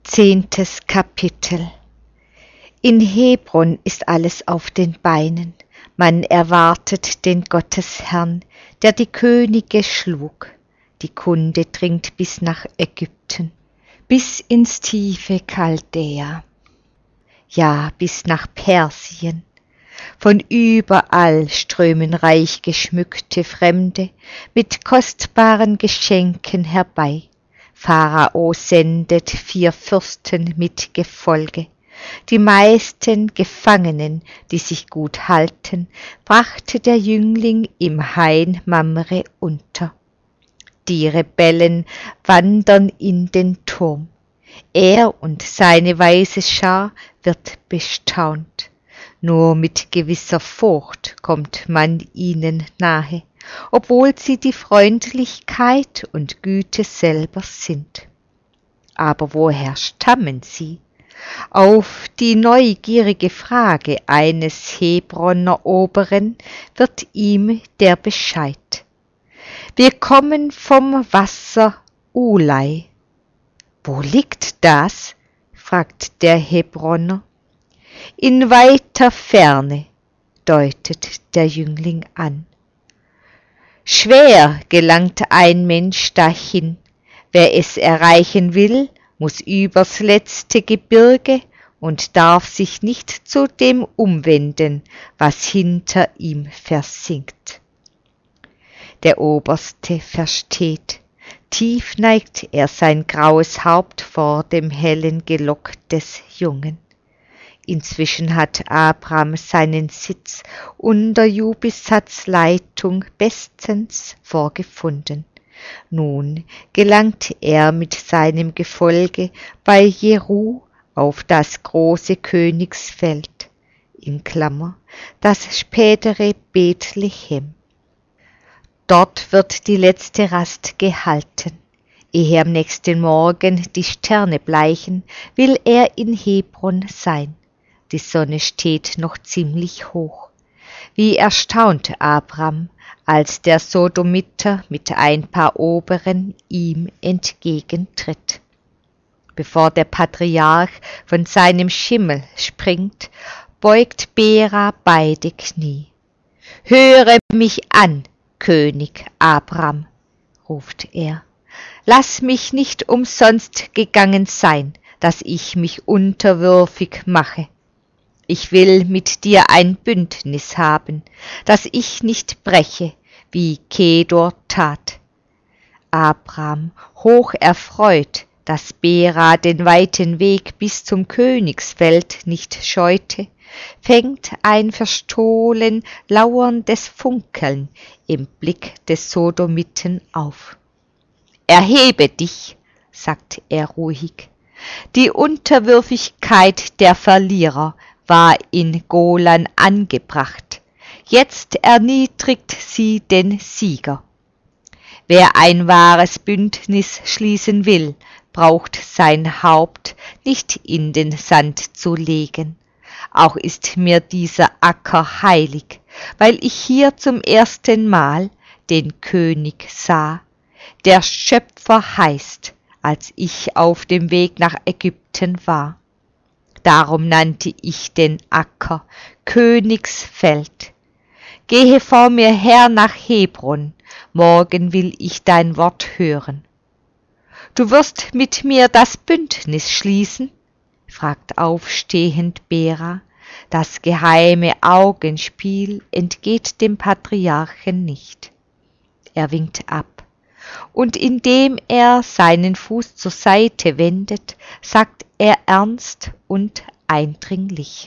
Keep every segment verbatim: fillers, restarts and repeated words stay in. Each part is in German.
Zehntes Kapitel. In Hebron ist alles auf den Beinen. Man erwartet den Gottesherrn, der die Könige schlug. Die Kunde dringt bis nach Ägypten, bis ins tiefe Chaldäa, ja, bis nach Persien. Von überall strömen reich geschmückte Fremde mit kostbaren Geschenken herbei. Pharao sendet vier Fürsten mit Gefolge. Die meisten Gefangenen, die sich gut halten, brachte der Jüngling im Hain Mamre unter. Die Rebellen wandern in den Turm. Er und seine weise Schar wird bestaunt. Nur mit gewisser Furcht kommt man ihnen nahe, obwohl sie die Freundlichkeit und Güte selber sind. Aber woher stammen sie? Auf die neugierige Frage eines Hebroner Oberen wird ihm der Bescheid: Wir kommen vom Wasser Ulai. Wo liegt das? Fragt der Hebroner. In weiter Ferne, deutet der Jüngling an. Schwer gelangt ein Mensch dahin. Wer es erreichen will, muss übers letzte Gebirge und darf sich nicht zu dem umwenden, was hinter ihm versinkt. Der Oberste versteht. Tief neigt er sein graues Haupt vor dem hellen Gelock des Jungen. Inzwischen hat Abram seinen Sitz unter Jubisats Leitung bestens vorgefunden. Nun gelangt er mit seinem Gefolge bei Jeru auf das große Königsfeld, in Klammer, das spätere Bethlehem. Dort wird die letzte Rast gehalten. Ehe am nächsten Morgen die Sterne bleichen, will er in Hebron sein. Die Sonne steht noch ziemlich hoch. Wie erstaunt Abram, als der Sodomiter mit ein paar Oberen ihm entgegentritt. Bevor der Patriarch von seinem Schimmel springt, beugt Bera beide Knie. »Höre mich an, König Abram«, ruft er. »Lass mich nicht umsonst gegangen sein, dass ich mich unterwürfig mache. Ich will mit dir ein Bündnis haben, das ich nicht breche, wie Kedor tat.« Abram, hoch erfreut, dass Bera den weiten Weg bis zum Königsfeld nicht scheute, fängt ein verstohlen lauerndes Funkeln im Blick des Sodomiten auf. »Erhebe dich«, sagt er ruhig. Die Unterwürfigkeit der Verlierer war in Golan angebracht. Jetzt erniedrigt sie den Sieger. Wer ein wahres Bündnis schließen will, braucht sein Haupt nicht in den Sand zu legen. Auch ist mir dieser Acker heilig, weil ich hier zum ersten Mal den König sah, der Schöpfer heißt, als ich auf dem Weg nach Ägypten war. Darum nannte ich den Acker Königsfeld. Gehe vor mir her nach Hebron, morgen will ich dein Wort hören. Du wirst mit mir das Bündnis schließen? Fragt aufstehend Bera. Das geheime Augenspiel entgeht dem Patriarchen nicht. Er winkt ab. Und indem er seinen Fuß zur Seite wendet, sagt er ernst und eindringlich: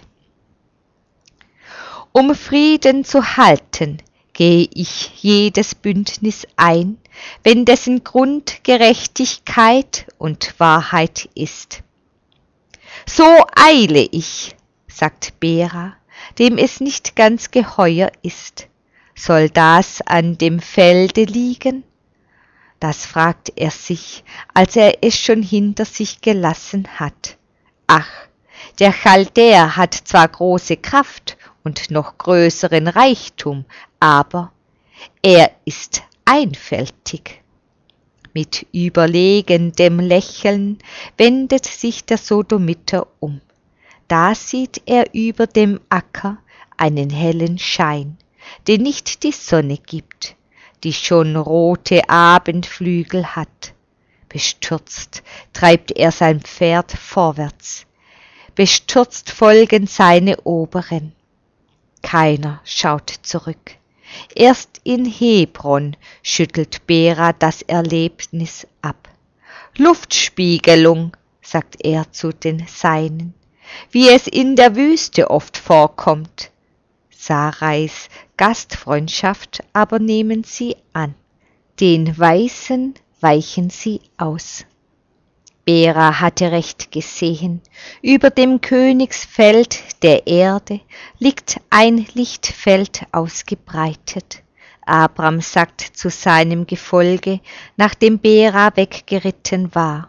Um Frieden zu halten, gehe ich jedes Bündnis ein, wenn dessen Grund Gerechtigkeit und Wahrheit ist. So eile ich, sagt Bera, dem es nicht ganz geheuer ist. Soll das an dem Felde liegen? Das fragt er sich, als er es schon hinter sich gelassen hat. Ach, der Chaldäer hat zwar große Kraft und noch größeren Reichtum, aber er ist einfältig. Mit überlegendem Lächeln wendet sich der Sodomiter um. Da sieht er über dem Acker einen hellen Schein, den nicht die Sonne gibt, die schon rote Abendflügel hat. Bestürzt treibt er sein Pferd vorwärts. Bestürzt folgen seine Oberen. Keiner schaut zurück. Erst in Hebron schüttelt Bera das Erlebnis ab. Luftspiegelung, sagt er zu den Seinen, wie es in der Wüste oft vorkommt. Sarais Gastfreundschaft aber nehmen sie an. Den Weisen weichen sie aus. Bera hatte recht gesehen, über dem Königsfeld der Erde liegt ein Lichtfeld ausgebreitet. Abram sagt zu seinem Gefolge, nachdem Bera weggeritten war: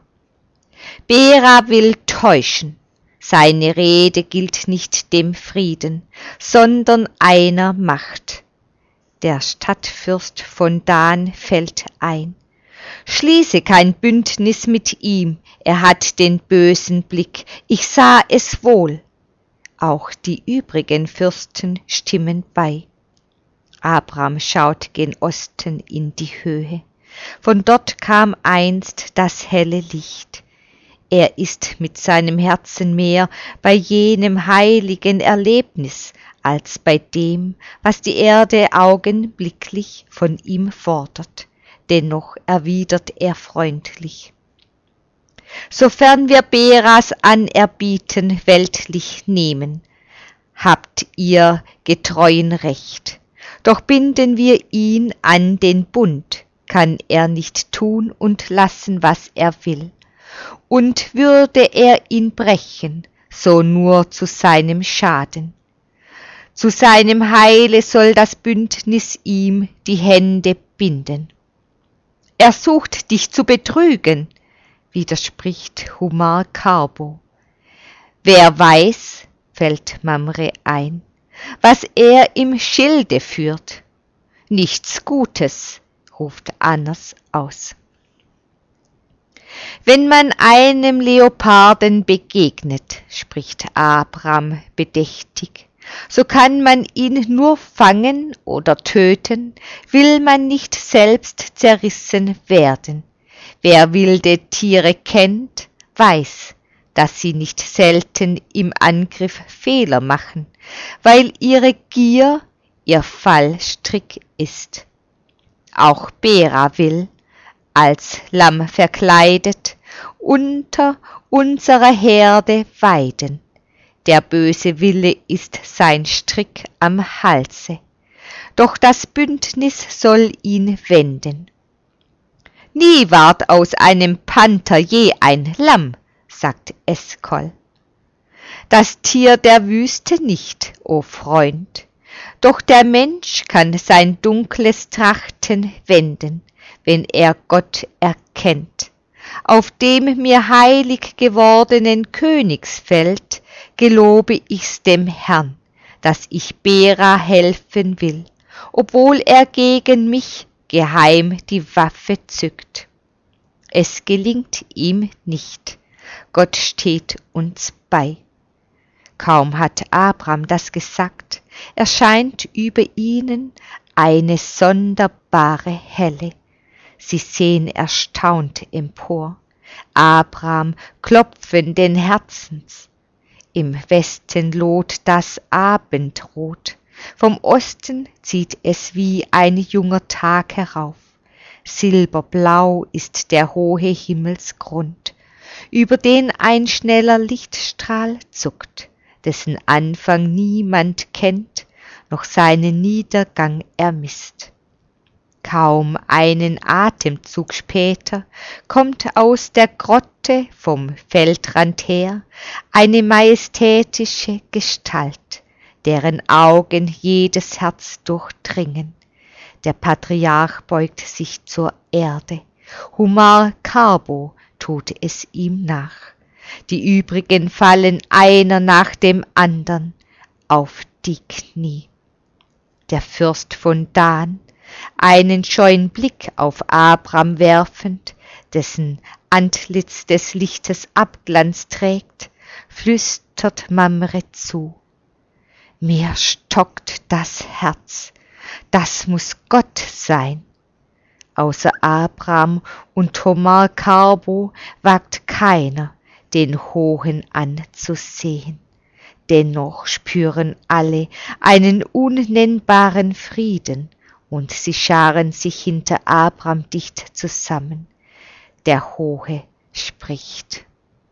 Bera will täuschen, seine Rede gilt nicht dem Frieden, sondern einer Macht. Der Stadtfürst von Dan fällt ein. Schließe kein Bündnis mit ihm, er hat den bösen Blick, ich sah es wohl. Auch die übrigen Fürsten stimmen bei. Abram schaut gen Osten in die Höhe. Von dort kam einst das helle Licht. Er ist mit seinem Herzen mehr bei jenem heiligen Erlebnis, als bei dem, was die Erde augenblicklich von ihm fordert. Dennoch erwidert er freundlich: Sofern wir Beras Anerbieten weltlich nehmen, habt ihr getreuen Recht. Doch binden wir ihn an den Bund, kann er nicht tun und lassen, was er will. Und würde er ihn brechen, so nur zu seinem Schaden. Zu seinem Heile soll das Bündnis ihm die Hände binden. Er sucht dich zu betrügen, widerspricht Humar Karbo. Wer weiß, fällt Mamre ein, was er im Schilde führt. Nichts Gutes, ruft Anas aus. Wenn man einem Leoparden begegnet, spricht Abram bedächtig, so kann man ihn nur fangen oder töten, will man nicht selbst zerrissen werden. Wer wilde Tiere kennt, weiß, dass sie nicht selten im Angriff Fehler machen, weil ihre Gier ihr Fallstrick ist. Auch Bera will, als Lamm verkleidet, unter unserer Herde weiden. Der böse Wille ist sein Strick am Halse, doch das Bündnis soll ihn wenden. Nie ward aus einem Panther je ein Lamm, sagt Eskol. Das Tier der Wüste nicht, o Freund, doch der Mensch kann sein dunkles Trachten wenden, wenn er Gott erkennt. Auf dem mir heilig gewordenen Königsfeld gelobe ich's dem Herrn, dass ich Bera helfen will, obwohl er gegen mich geheim die Waffe zückt. Es gelingt ihm nicht, Gott steht uns bei. Kaum hat Abram das gesagt, erscheint über ihnen eine sonderbare Helle. Sie sehen erstaunt empor, Abram klopfenden Herzens. Im Westen loht das Abendrot, vom Osten zieht es wie ein junger Tag herauf. Silberblau ist der hohe Himmelsgrund, über den ein schneller Lichtstrahl zuckt, dessen Anfang niemand kennt, noch seinen Niedergang ermisst. Kaum einen Atemzug später kommt aus der Grotte vom Feldrand her eine majestätische Gestalt, deren Augen jedes Herz durchdringen. Der Patriarch beugt sich zur Erde, Humar Karbo tut es ihm nach. Die übrigen fallen einer nach dem andern auf die Knie. Der Fürst von Dan, einen scheuen Blick auf Abram werfend, dessen Antlitz des Lichtes Abglanz trägt, flüstert Mamre zu: Mir stockt das Herz, das muß Gott sein. Außer Abram und Thomar Carbo wagt keiner, den Hohen anzusehen. Dennoch spüren alle einen unnennbaren Frieden, und sie scharen sich hinter Abram dicht zusammen. Der Hohe spricht: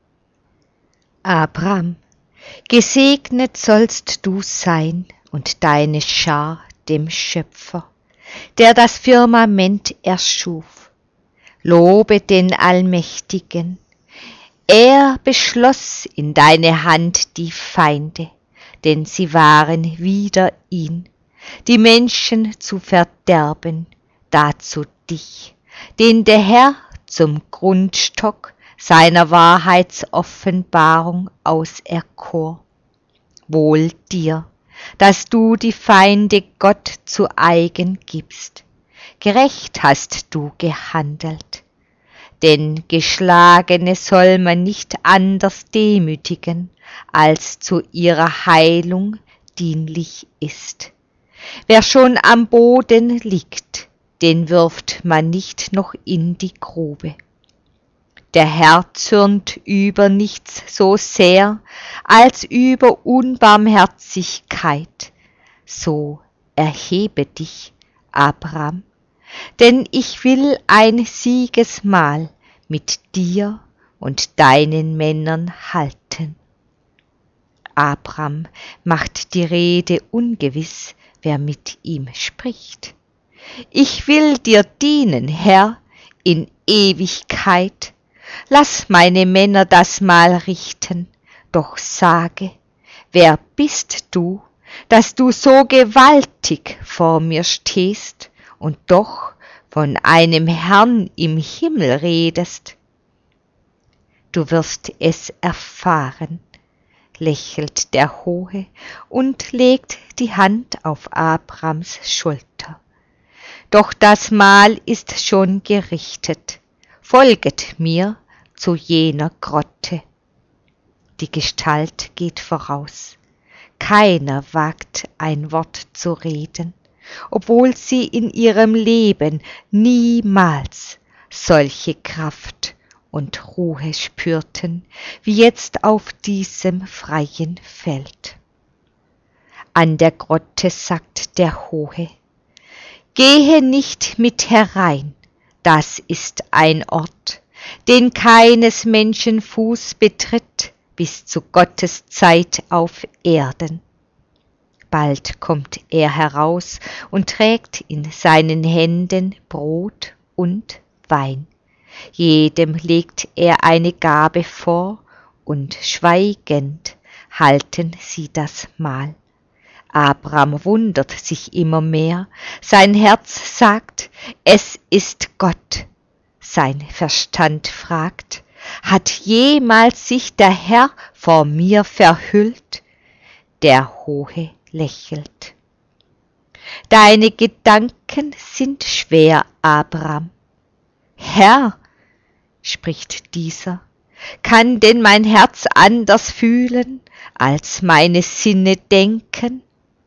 Abram, gesegnet sollst du sein und deine Schar dem Schöpfer, der das Firmament erschuf. Lobe den Allmächtigen. Er beschloss in deine Hand die Feinde, denn sie waren wider ihn, die Menschen zu verderben, dazu dich, den der Herr zum Grundstock seiner Wahrheitsoffenbarung auserkor. Wohl dir, dass du die Feinde Gott zu eigen gibst. Gerecht hast du gehandelt, denn Geschlagene soll man nicht anders demütigen, als zu ihrer Heilung dienlich ist. Wer schon am Boden liegt, den wirft man nicht noch in die Grube. Der Herr zürnt über nichts so sehr als über Unbarmherzigkeit. So erhebe dich, Abram, denn ich will ein Siegesmahl mit dir und deinen Männern halten. Abram macht die Rede ungewiss, wer mit ihm spricht. Ich will dir dienen, Herr, in Ewigkeit. Lass meine Männer das Mahl richten, doch sage, wer bist du, dass du so gewaltig vor mir stehst und doch von einem Herrn im Himmel redest? Du wirst es erfahren, lächelt der Hohe und legt die Hand auf Abrams Schulter. Doch das Mahl ist schon gerichtet, folget mir zu jener Grotte. Die Gestalt geht voraus, keiner wagt ein Wort zu reden, obwohl sie in ihrem Leben niemals solche Kraft und Ruhe spürten, wie jetzt auf diesem freien Feld. An der Grotte sagt der Hohe: Gehe nicht mit herein, das ist ein Ort, den keines Menschen Fuß betritt, bis zu Gottes Zeit auf Erden. Bald kommt er heraus und trägt in seinen Händen Brot und Wein. Jedem legt er eine Gabe vor, und schweigend halten sie das Mahl. Abram wundert sich immer mehr, sein Herz sagt, es ist Gott. Sein Verstand fragt, hat jemals sich der Herr vor mir verhüllt? Der Hohe lächelt. Deine Gedanken sind schwer, Abram. Herr, spricht dieser, kann denn mein Herz anders fühlen, als meine Sinne denken?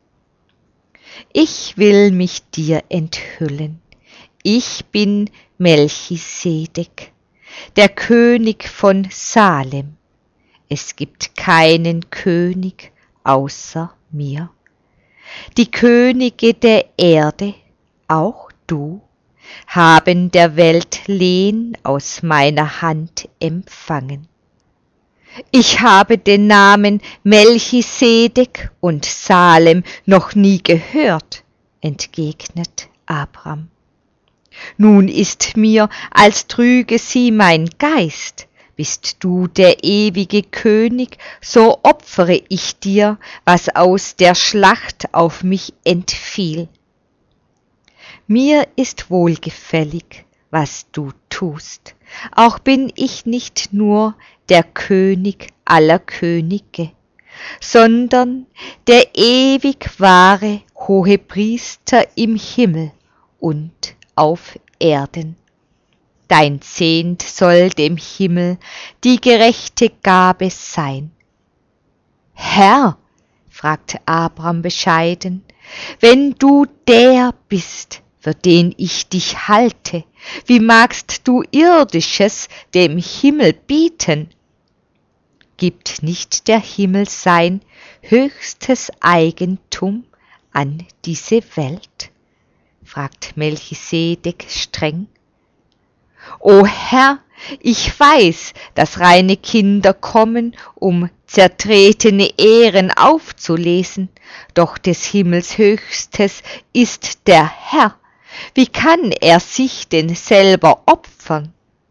Ich will mich dir enthüllen. Ich bin Melchisedek, der König von Salem. Es gibt keinen König außer mir. Die Könige der Erde, auch du, haben der Welt Lehn aus meiner Hand empfangen. Ich habe den Namen Melchisedek und Salem noch nie gehört, entgegnet Abram. Nun ist mir, als trüge sie mein Geist. Bist du der ewige König, so opfere ich dir, was aus der Schlacht auf mich entfiel. Mir ist wohlgefällig, was du tust, auch bin ich nicht nur der König aller Könige, sondern der ewig wahre Hohepriester im Himmel und auf Erden. dein Zehnt soll dem Himmel die gerechte Gabe sein. Herr, fragte Abram bescheiden, wenn du der bist, für den ich dich halte, wie magst du Irdisches dem Himmel bieten? Gibt nicht der Himmel sein höchstes Eigentum an diese Welt? Fragt Melchisedek streng. O Herr, ich weiß, dass reine Kinder kommen, um zertretene Ehren aufzulesen, doch des Himmels Höchstes ist der Herr. Wie kann er sich denn selber opfern?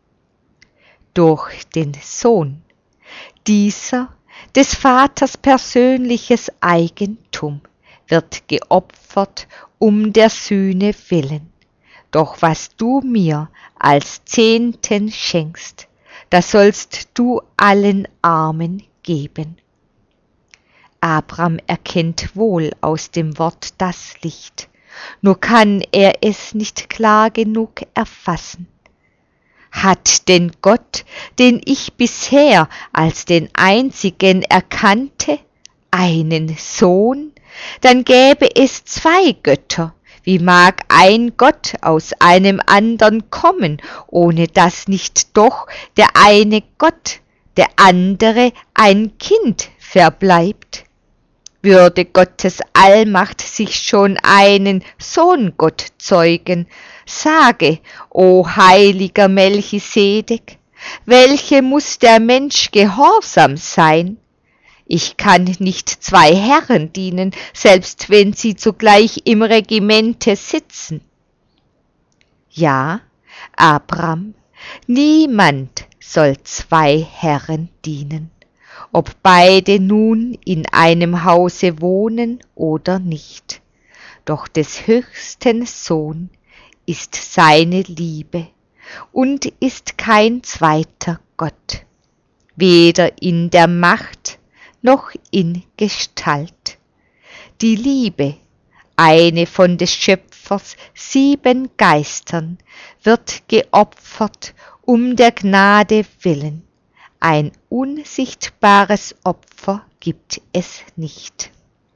Durch den Sohn. Dieser, des Vaters persönliches Eigentum, wird geopfert um der Sühne willen. Doch was du mir als Zehnten schenkst, das sollst du allen Armen geben. Abram erkennt wohl aus dem Wort das Licht, nur kann er es nicht klar genug erfassen. Hat denn Gott, den ich bisher als den einzigen erkannte, einen Sohn? Dann gäbe es zwei Götter. Wie mag ein Gott aus einem andern kommen, ohne dass nicht doch der eine Gott, der andere ein Kind verbleibt? Würde Gottes Allmacht sich schon einen Sohngott zeugen, sage, o heiliger Melchisedek, welche muß der Mensch gehorsam sein? Ich kann nicht zwei Herren dienen, selbst wenn sie zugleich im Regimente sitzen. Ja, Abram, niemand soll zwei Herren dienen, ob beide nun in einem Hause wohnen oder nicht. Doch des höchsten Sohn ist seine Liebe und ist kein zweiter Gott, weder in der Macht noch in Gestalt. Die Liebe, eine von des Schöpfers sieben Geistern, wird geopfert um der Gnade willen. Ein unsichtbares Opfer gibt es nicht.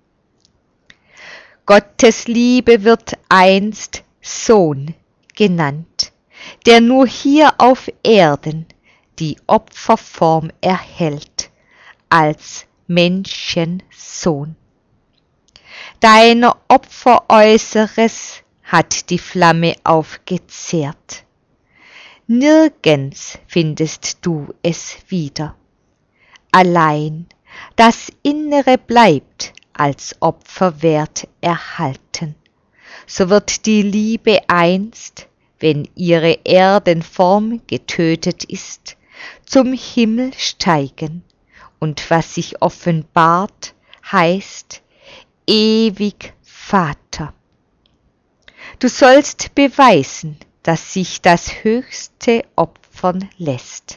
Gottes Liebe wird einst Sohn genannt, der nur hier auf Erden die Opferform erhält, als Menschensohn. Deiner Opfer Äußeres hat die Flamme aufgezehrt. Nirgends findest du es wieder. Allein das Innere bleibt als Opferwert erhalten. So wird die Liebe einst, wenn ihre Erdenform getötet ist, zum Himmel steigen, und was sich offenbart, heißt ewig Vater. Du sollst beweisen, dass sich das Höchste opfern lässt.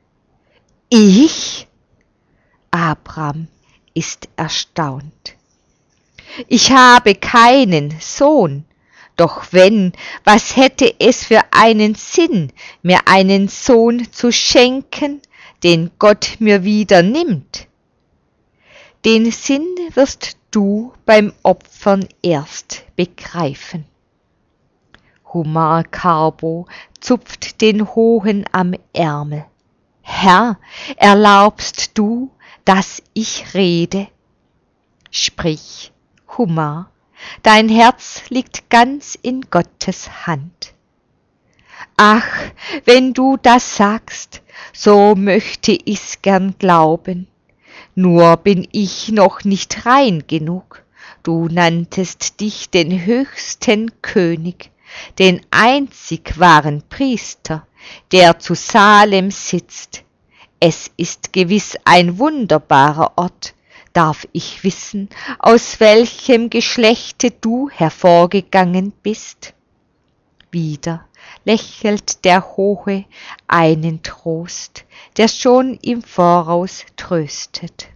Ich? Abram ist erstaunt. Ich habe keinen Sohn, doch wenn, was hätte es für einen Sinn, mir einen Sohn zu schenken, den Gott mir wieder nimmt? Den Sinn wirst du beim Opfern erst begreifen. Humar Carbo zupft den Hohen am Ärmel. Herr, erlaubst du, dass ich rede? Sprich, Humar, dein Herz liegt ganz in Gottes Hand. Ach, wenn du das sagst, so möchte ich's gern glauben. Nur bin ich noch nicht rein genug. Du nanntest dich den höchsten König, den einzig wahren Priester, der zu Salem sitzt. Es ist gewiss ein wunderbarer Ort. Darf ich wissen, aus welchem Geschlechte du hervorgegangen bist? Wieder lächelt der Hohe einen Trost, der schon im Voraus tröstet.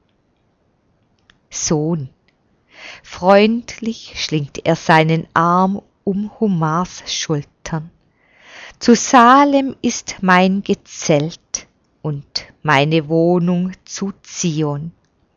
Sohn, freundlich schlingt er seinen Arm um Humars Schultern. Zu Salem ist mein Gezelt und meine Wohnung zu Zion.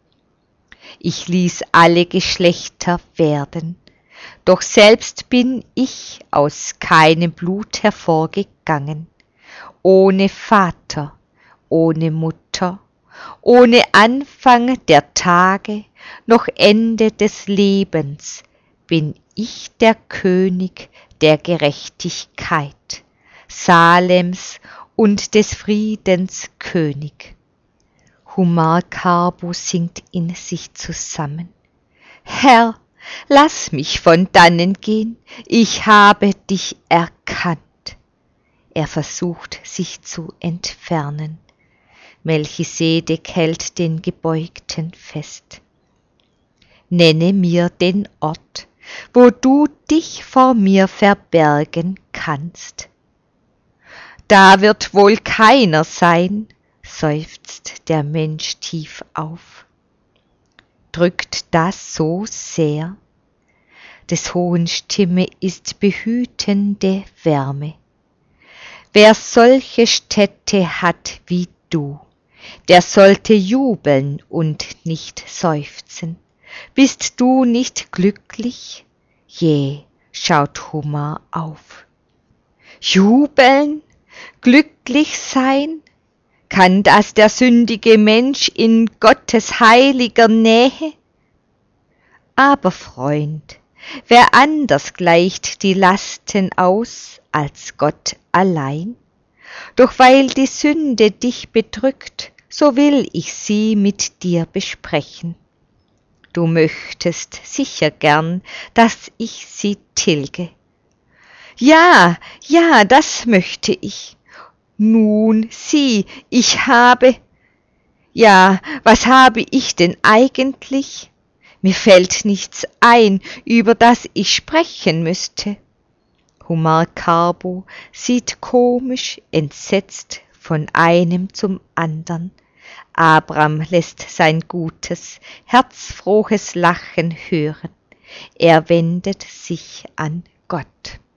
Ich ließ alle Geschlechter werden, doch selbst bin ich aus keinem Blut hervorgegangen, ohne Vater, ohne Mutter, ohne Anfang der Tage, noch Ende des Lebens, bin ich der König der Gerechtigkeit, Salems und des Friedens König. Humar Karbo sinkt in sich zusammen. Herr, lass mich von dannen gehen, ich habe dich erkannt. Er versucht, sich zu entfernen. Melchisedek hält den Gebeugten fest. Nenne mir den Ort, wo du dich vor mir verbergen kannst. Da wird wohl keiner sein, seufzt der Mensch tief auf. Drückt das so sehr? Des hohen Stimme ist behütende Wärme. Wer solche Städte hat wie du, der sollte jubeln und nicht seufzen. Bist du nicht glücklich? Je, schaut Humar auf. Jubeln? Glücklich sein? Kann das der sündige Mensch in Gottes heiliger Nähe? Aber Freund, wer anders gleicht die Lasten aus als Gott allein? Doch weil die Sünde dich bedrückt, so will ich sie mit dir besprechen. Du möchtest sicher gern, dass ich sie tilge. Ja, ja, das möchte ich. Nun, sieh, ich habe... Ja, was habe ich denn eigentlich? Mir fällt nichts ein, über das ich sprechen müsste. Humar Karbo sieht komisch, entsetzt von einem zum andern. Abram lässt sein gutes, herzfrohes Lachen hören. Er wendet sich an Gott.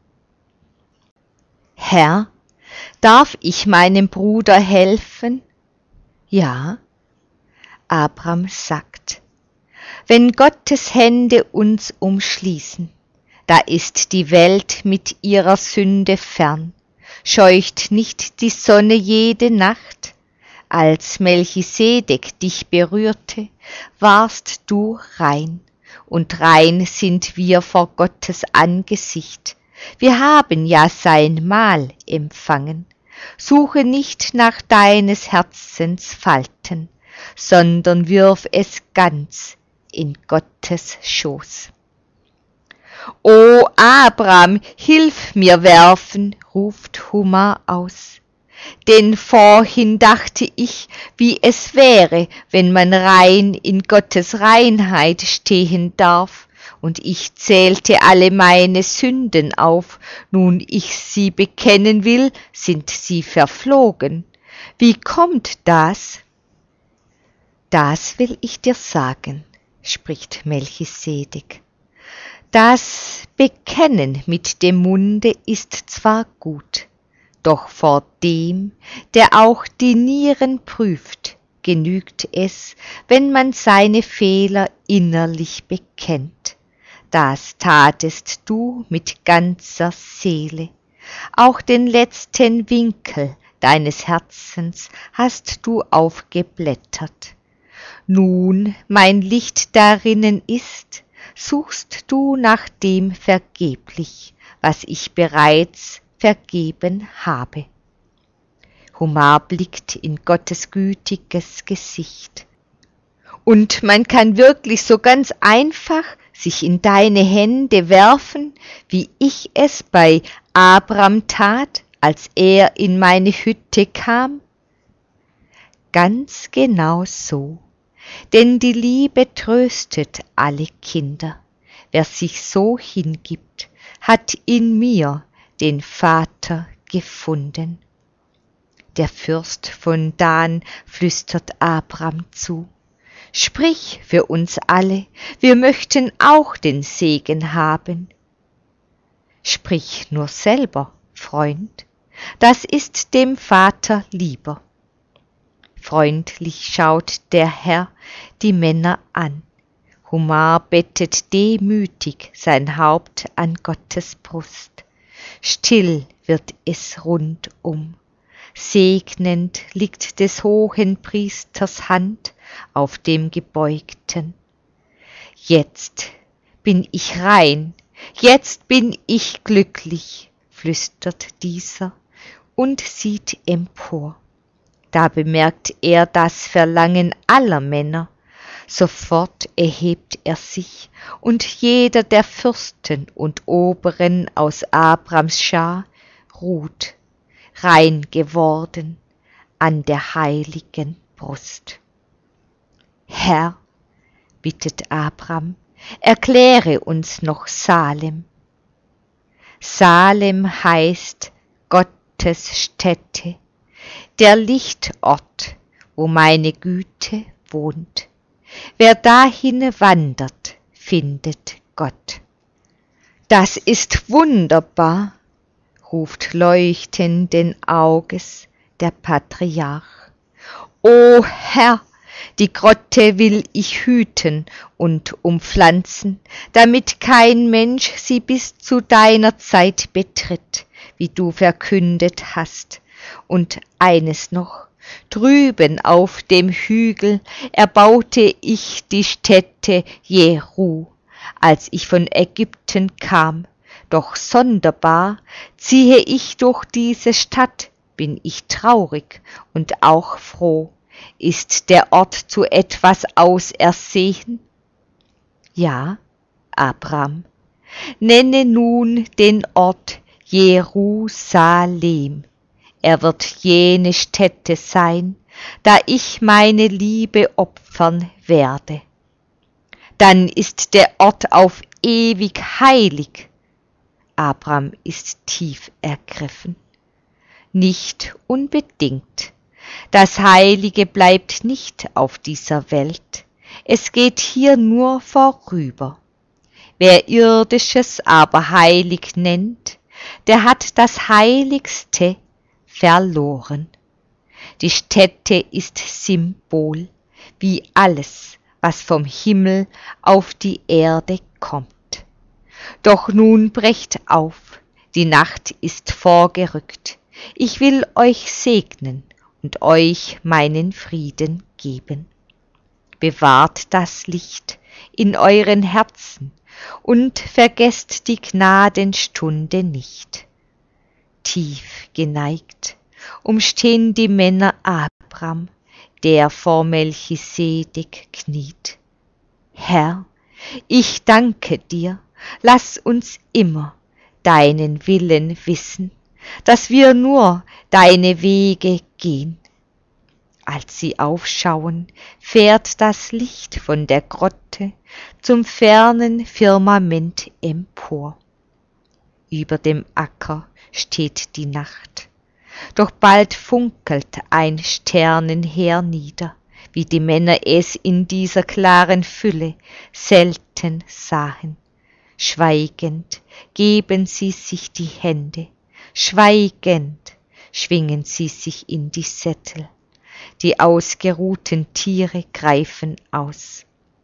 Herr, darf ich meinem Bruder helfen? Ja. Abram sagt, wenn Gottes Hände uns umschließen, da ist die Welt mit ihrer Sünde fern, scheucht nicht die Sonne jede Nacht. Als Melchisedek dich berührte, warst du rein, und rein sind wir vor Gottes Angesicht. Wir haben ja sein Mahl empfangen. Suche nicht nach deines Herzens Falten, sondern wirf es ganz in Gottes Schoß. O Abram, hilf mir werfen, ruft Humar aus. Denn vorhin dachte ich, wie es wäre, wenn man rein in Gottes Reinheit stehen darf, und ich zählte alle meine Sünden auf, nun ich sie bekennen will, sind sie verflogen. Wie kommt das? Das will ich dir sagen, spricht Melchisedek. Das Bekennen mit dem Munde ist zwar gut, doch vor dem, der auch die Nieren prüft, genügt es, wenn man seine Fehler innerlich bekennt. Das tatest du mit ganzer Seele. Auch den letzten Winkel deines Herzens hast du aufgeblättert. Nun mein Licht darinnen ist, suchst du nach dem vergeblich, was ich bereits vergeben habe. Humar blickt in Gottes gütiges Gesicht. Und man kann wirklich so ganz einfach sich in deine Hände werfen, wie ich es bei Abram tat, als er in meine Hütte kam? Ganz genau so, denn die Liebe tröstet alle Kinder. Wer sich so hingibt, hat in mir den Vater gefunden. Der Fürst von Dan flüstert Abram zu. Sprich für uns alle, wir möchten auch den Segen haben. Sprich nur selber, Freund, das ist dem Vater lieber. Freundlich schaut der Herr die Männer an. Humar bettet demütig sein Haupt an Gottes Brust. Still wird es rundum. Segnend liegt des hohen Priesters Hand auf dem Gebeugten. Jetzt bin ich rein, jetzt bin ich glücklich, flüstert dieser und sieht empor. Da bemerkt er das Verlangen aller Männer. Sofort erhebt er sich, und jeder der Fürsten und Oberen aus Abrams Schar ruht, rein geworden, an der heiligen Brust. Herr, bittet Abram, erkläre uns noch Salem. Salem heißt Gottes Stätte, der Lichtort, wo meine Güte wohnt. Wer dahin wandert, findet Gott. Das ist wunderbar, ruft leuchtenden Auges der Patriarch. O Herr, die Grotte will ich hüten und umpflanzen, damit kein Mensch sie bis zu deiner Zeit betritt, wie du verkündet hast. Und eines noch, drüben auf dem Hügel erbaute ich die Stätte Jeru, als ich von Ägypten kam. Doch sonderbar ziehe ich durch diese Stadt, bin ich traurig und auch froh. Ist der Ort zu etwas ausersehen? Ja, Abram, nenne nun den Ort Jerusalem. Er wird jene Stätte sein, da ich meine Liebe opfern werde. Dann ist der Ort auf ewig heilig. Abram ist tief ergriffen. Nicht unbedingt. Das Heilige bleibt nicht auf dieser Welt. Es geht hier nur vorüber. Wer Irdisches aber heilig nennt, der hat das Heiligste verloren. Die Stätte ist Symbol, wie alles, was vom Himmel auf die Erde kommt. Doch nun brecht auf, die Nacht ist vorgerückt. Ich will euch segnen und euch meinen Frieden geben. Bewahrt das Licht in euren Herzen und vergesst die Gnadenstunde nicht. Tief geneigt umstehen die Männer Abram, der vor Melchisedek kniet. Herr, ich danke dir, lass uns immer deinen Willen wissen, dass wir nur deine Wege gehen. Als sie aufschauen, fährt das Licht von der Grotte zum fernen Firmament empor. Über dem Acker steht die Nacht, doch bald funkelt ein Sternenheer nieder, wie die Männer es in dieser klaren Fülle selten sahen. Schweigend geben sie sich die Hände, schweigend schwingen sie sich in die Sättel. Die ausgeruhten Tiere greifen aus.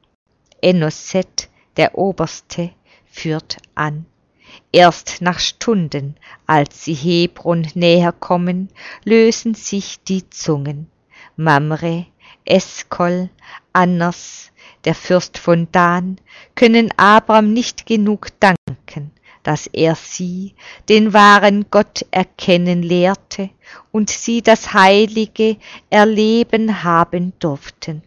Enoset, der Oberste, führt an. Erst nach Stunden, als sie Hebron näher kommen, lösen sich die Zungen. Mamre, Eskol, Annas, der Fürst von Dan, können Abram nicht genug danken, dass er sie, den wahren Gott, erkennen lehrte und sie das Heilige erleben haben durften.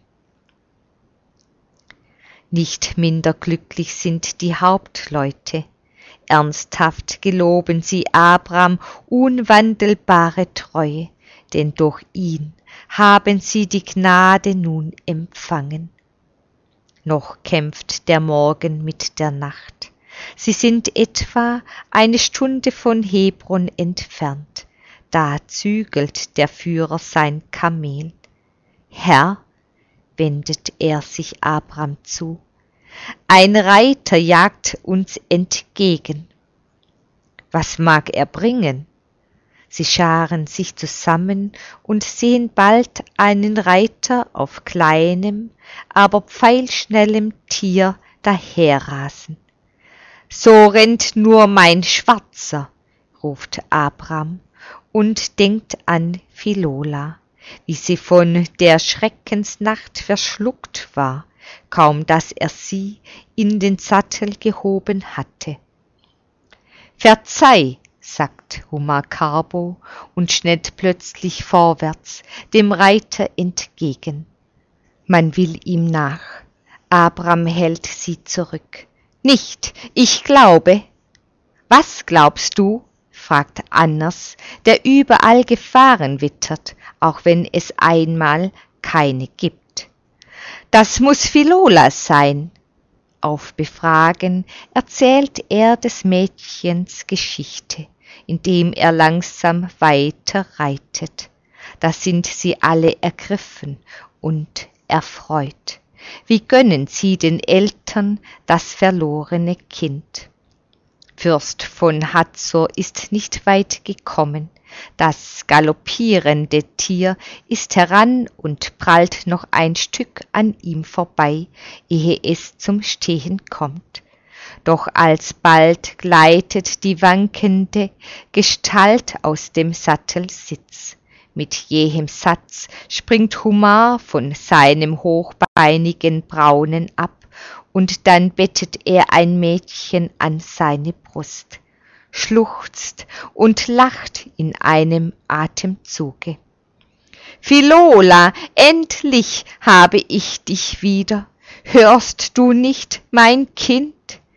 Nicht minder glücklich sind die Hauptleute. Ernsthaft geloben sie Abram unwandelbare Treue, denn durch ihn haben sie die Gnade nun empfangen. Noch kämpft der Morgen mit der Nacht. Sie sind etwa eine Stunde von Hebron entfernt. Da zügelt der Führer sein Kamel. Herr, wendet er sich Abram zu, ein Reiter jagt uns entgegen. Was mag er bringen? Sie scharen sich zusammen und sehen bald einen Reiter auf kleinem, aber pfeilschnellem Tier daherrasen. »So rennt nur mein Schwarzer«, ruft Abram und denkt an Philola, wie sie von der Schreckensnacht verschluckt war, kaum dass er sie in den Sattel gehoben hatte. »Verzeih«, sagt Humar Carbo und schnellt plötzlich vorwärts dem Reiter entgegen. Man will ihm nach. Abram hält sie zurück. »Nicht, ich glaube.« »Was glaubst du?«, fragt Anders, der überall Gefahren wittert, auch wenn es einmal keine gibt. »Das muß Philola sein.« Auf Befragen erzählt er des Mädchens Geschichte, indem er langsam weiter reitet. Da sind sie alle ergriffen und erfreut. Wie gönnen sie den Eltern das verlorene Kind? Fürst von Hazor ist nicht weit gekommen. Das galoppierende Tier ist heran und prallt noch ein Stück an ihm vorbei, ehe es zum Stehen kommt. Doch alsbald gleitet die wankende Gestalt aus dem Sattelsitz. Mit jähem Satz springt Humar von seinem hochbeinigen Braunen ab, und dann bettet er ein Mädchen an seine Brust, schluchzt und lacht in einem Atemzuge. »Philola, endlich habe ich dich wieder. Hörst du nicht, mein Kind?«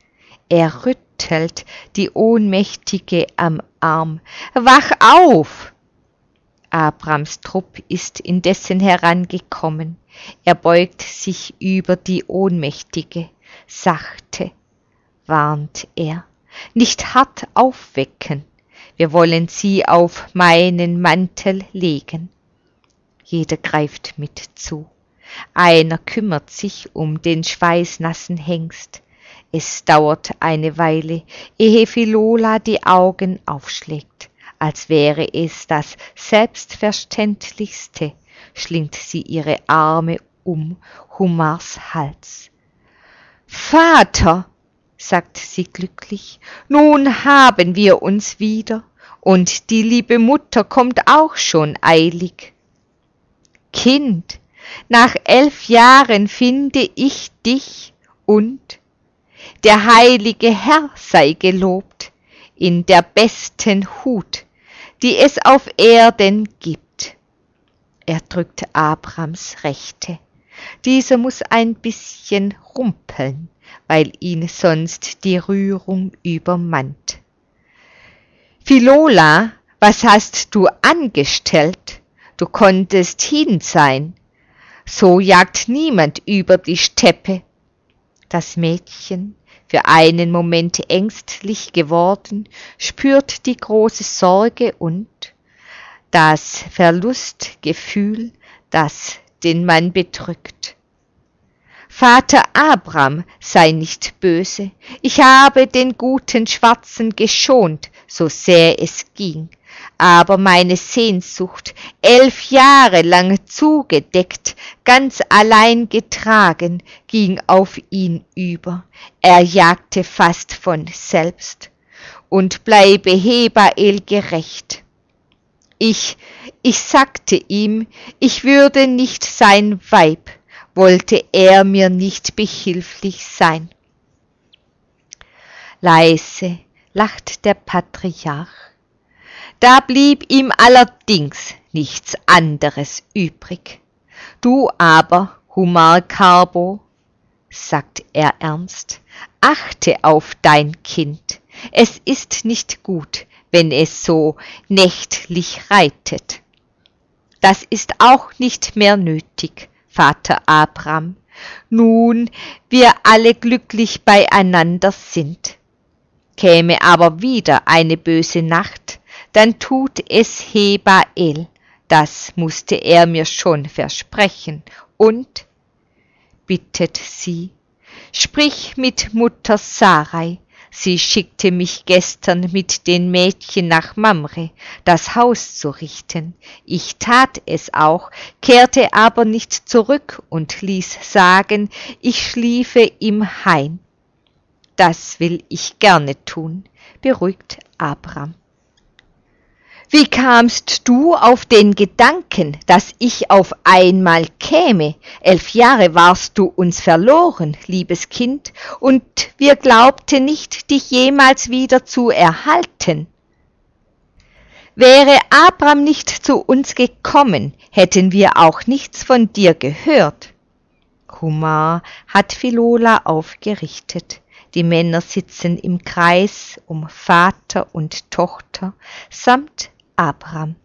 Er rüttelt die Ohnmächtige am Arm. »Wach auf!« Abrams Trupp ist indessen herangekommen. Er beugt sich über die Ohnmächtige. Sachte, warnt er, nicht hart aufwecken. Wir wollen sie auf meinen Mantel legen. Jeder greift mit zu. Einer kümmert sich um den schweißnassen Hengst. Es dauert eine Weile, ehe Philola die Augen aufschlägt. Als wäre es das Selbstverständlichste, schlingt sie ihre Arme um Humars Hals. »Vater«, sagt sie glücklich, »nun haben wir uns wieder, und die liebe Mutter kommt auch schon eilig.« »Kind, nach elf Jahren finde ich dich, und der heilige Herr sei gelobt, in der besten Hut, die es auf Erden gibt.« Er drückt Abrams Rechte. Dieser muß ein bisschen rumpeln, weil ihn sonst die Rührung übermannt. »Philola, was hast du angestellt? Du konntest hin sein. So jagt niemand über die Steppe.« Das Mädchen, für einen Moment ängstlich geworden, spürt die große Sorge und das Verlustgefühl, das den Mann bedrückt. »Vater Abram, sei nicht böse, ich habe den guten Schwarzen geschont, so sehr es ging, aber meine Sehnsucht, elf Jahre lang zugedeckt, ganz allein getragen, ging auf ihn über, er jagte fast von selbst, und bleibe Hebael gerecht. Ich, ich sagte ihm, ich würde nicht sein Weib, wollte er mir nicht behilflich sein.« Leise lacht der Patriarch. Da blieb ihm allerdings nichts anderes übrig. »Du aber, Humar Carbo«, sagt er ernst, »achte auf dein Kind. Es ist nicht gut, wenn es so nächtlich reitet.« »Das ist auch nicht mehr nötig, Vater Abram, nun wir alle glücklich beieinander sind. Käme aber wieder eine böse Nacht, dann tut es Hebael, das mußte er mir schon versprechen, und, bittet sie, sprich mit Mutter Sarai, Sie schickte mich gestern mit den Mädchen nach Mamre, das Haus zu richten. Ich tat es auch, kehrte aber nicht zurück und ließ sagen, ich schliefe im Hain. Das will ich gerne tun, beruhigt Abram. Wie kamst du auf den Gedanken, dass ich auf einmal käme? Elf Jahre warst du uns verloren, liebes Kind, und wir glaubten nicht, dich jemals wieder zu erhalten. Wäre Abram nicht zu uns gekommen, hätten wir auch nichts von dir gehört. Humar hat Philola aufgerichtet. Die Männer sitzen im Kreis um Vater und Tochter samt Abram.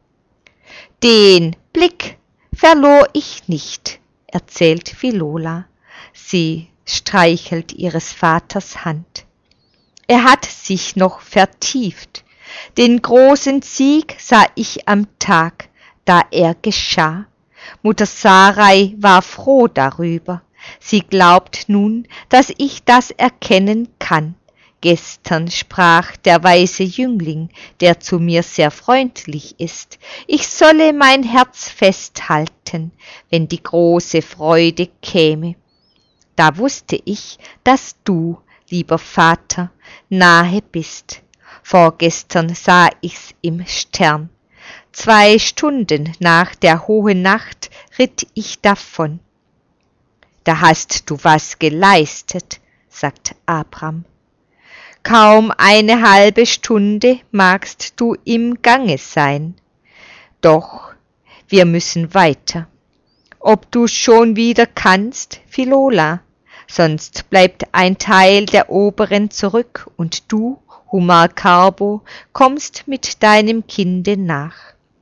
Den Blick verlor ich nicht, erzählt Philola. Sie streichelt ihres Vaters Hand. Er hat sich noch vertieft. Den großen Sieg sah ich am Tag, da er geschah. Mutter Sarai war froh darüber. Sie glaubt nun, dass ich das erkennen kann. Gestern sprach der weise Jüngling, der zu mir sehr freundlich ist, ich solle mein Herz festhalten, wenn die große Freude käme. Da wusste ich, dass du, lieber Vater, nahe bist. Vorgestern sah ich's im Stern. Zwei Stunden nach der hohen Nacht ritt ich davon. Da hast du was geleistet, sagt Abram. Kaum eine halbe Stunde magst du im Gange sein. Doch wir müssen weiter. Ob du schon wieder kannst, Philola, sonst bleibt ein Teil der Oberen zurück und du, Humar Carbo, kommst mit deinem Kinde nach.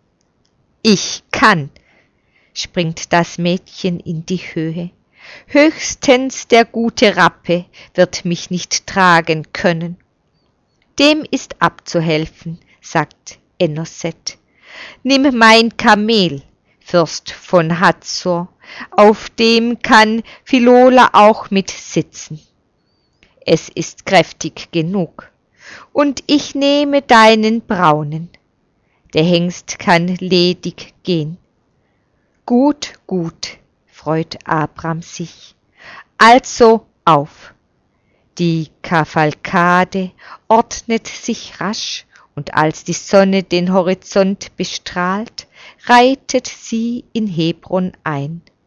Ich kann, springt das Mädchen in die Höhe. Höchstens der gute Rappe wird mich nicht tragen können. Dem ist abzuhelfen, sagt Ennoset. Nimm mein Kamel, Fürst von Hazor, auf dem kann Philola auch mit sitzen. Es ist kräftig genug. Und ich nehme deinen braunen. Der Hengst kann ledig gehen. Gut, gut, freut Abram sich. Also auf. Die Kavalkade ordnet sich rasch, und als die Sonne den Horizont bestrahlt, reitet sie in Hebron ein.